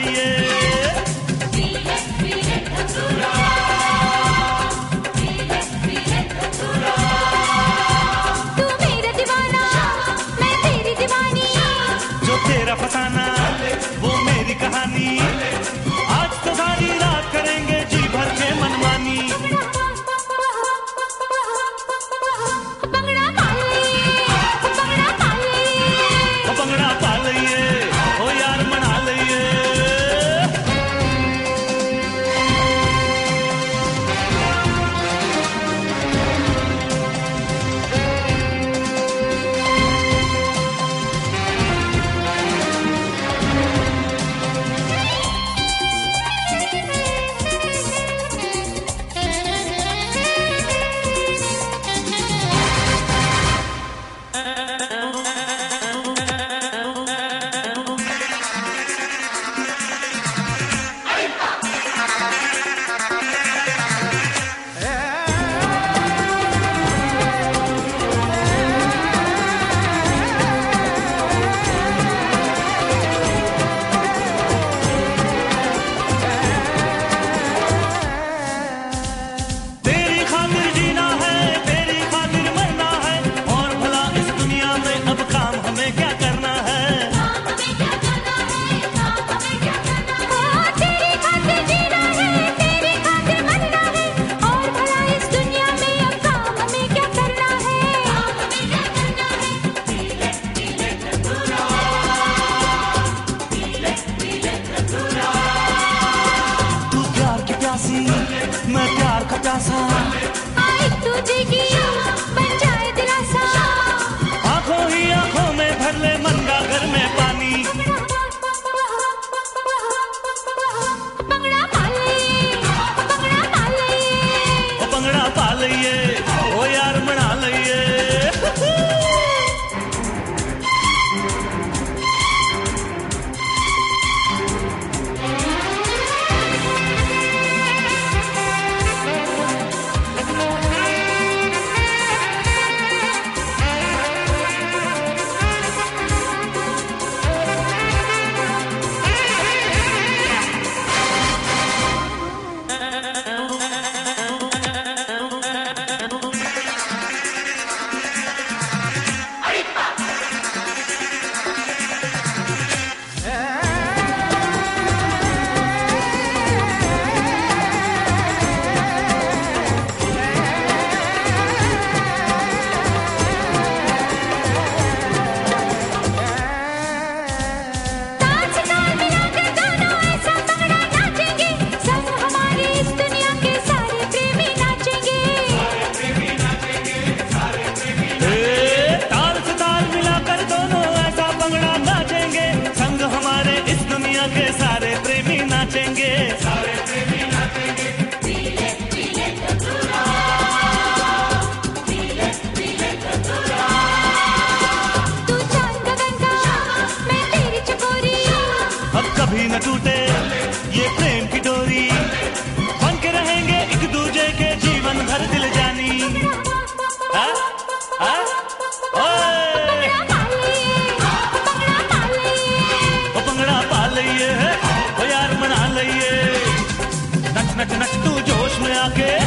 लइए। तू मेरा दीवाना, मैं तेरी दीवानी, जो तेरा फसाना वो मेरी कहानी। आज तो सारी रात करेंगे जी भर के मनमानी। भंगड़ा पा लइए, भंगड़ा पा लइए, ओ भंगड़ा पा लइए, ओ यार मना लइए। मैं प्यार का प्यासा, एक दूजे की बन जाए दिलासा। आंखों ही आंखों में भर ले मनगा घर में पानी। भंगड़ा पा लइए, भंगड़ा पा लइए, ओ भंगड़ा पा लइए, ओ यार मना लइए। कभी न टूटे ये प्रेम की डोरी, बन के रहेंगे एक दूजे के जीवन भर दिल जानी। हा? हा? ओए! ओ भंगड़ा पा लइए, ओ यार मना लइए। नच नच नच तू जोश में आके